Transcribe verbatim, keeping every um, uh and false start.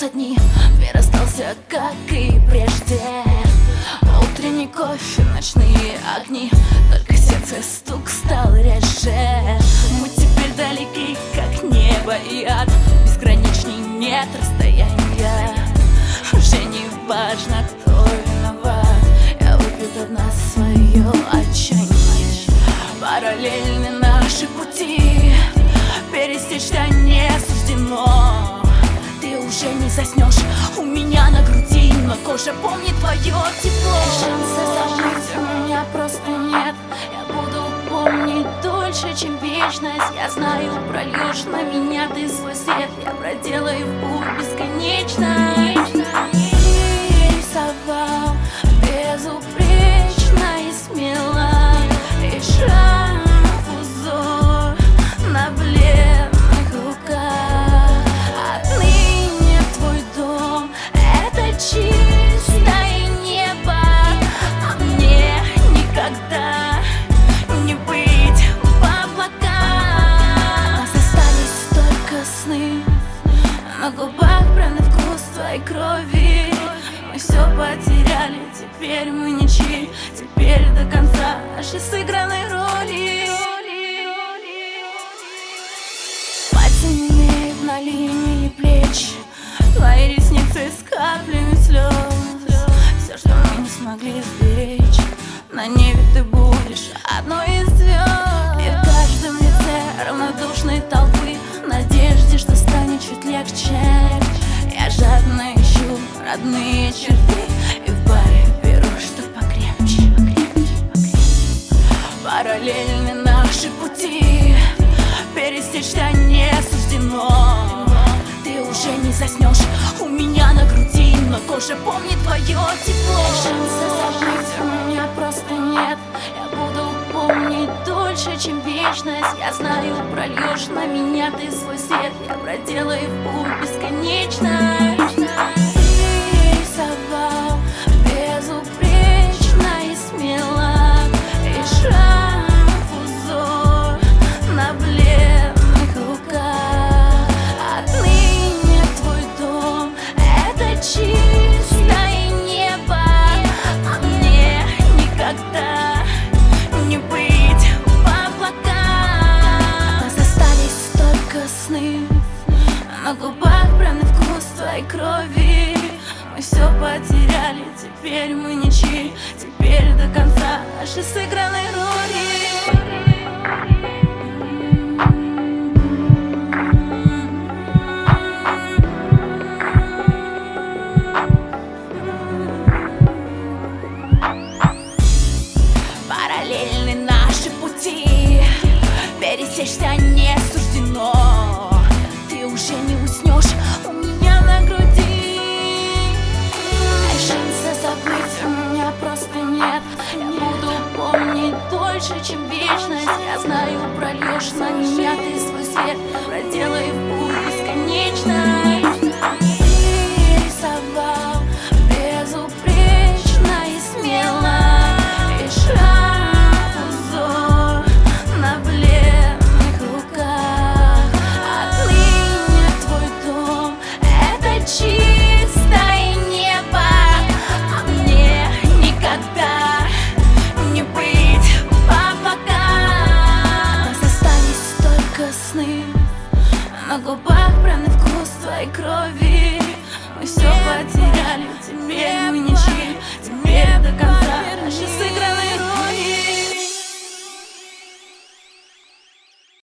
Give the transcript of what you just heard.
Вернутся дни, мир остался как и прежде. Утренний кофе, ночные огни, только сердце стук стал реже. Мы теперь далеки, как небо и ад, безграничней нет расстояния. Уже не важно, кто виноват, я выпью одна свое отчаяние. Параллельны наши пути, пересечься не суждено. Ты уже не заснешь у меня на груди, но кожа помнит твое тепло. Шанса забыть у меня просто нет, я буду помнить дольше, чем вечность. Я знаю, прольешь на меня ты свой свет, я проделаю путь бесконечно. Рисовал безупречно и смело, и шаг узор на бледных руках. Отныне твой дом — это чистое небо, а мне никогда не быть в облаках. Нас остались только сны, на губах пряный вкус твоей крови. Мы все потеряли, теперь мы ничьи, теперь до конца нашей сыгранной роли. Пальцы немеют на линии плеч, твои ресницы с каплями слез. Все, что мы не смогли сберечь, на небе ты будешь одной из звезд. И в каждом лице равнодушной толпы надежде, что станет чуть легче. Я жадно ищу родные черты и в баре беру, что покрепче. Параллельны наши пути, пересечься не суждено. Ты уже не заснешь у меня на груди, но кожа помнит твое тепло. Шанса забыть у меня просто нет, я буду помнить дольше, чем вечность. Я знаю, прольешь на меня ты свой свет, я проделаю путь бесконечно. Рисовал безупречно и смело, и шаг узор на бледных руках. Отныне твой дом — это чистое небо, а мне никогда не быть в облаках. Нас остались только сны, на губах пряный вкус твоей крови. Мы все потеряли, теперь мы ничьи, теперь до конца нашей сыгранной роли. Параллельны наши пути, пересечься не суждено. Ты уже не уснешь у меня на груди. Шанса забыть у меня просто нет, я буду помнить дольше, чем вечность. Я знаю, прольешь на меня ты свой свет, проделай путь бесконечно. Рисовал безупречно и смело, и шаг узор на бледных руках. Отныне твой дом — это чистое небо, а мне никогда не быть в облаках. Нас остались только сны, на губах пряный вкус твоей крови.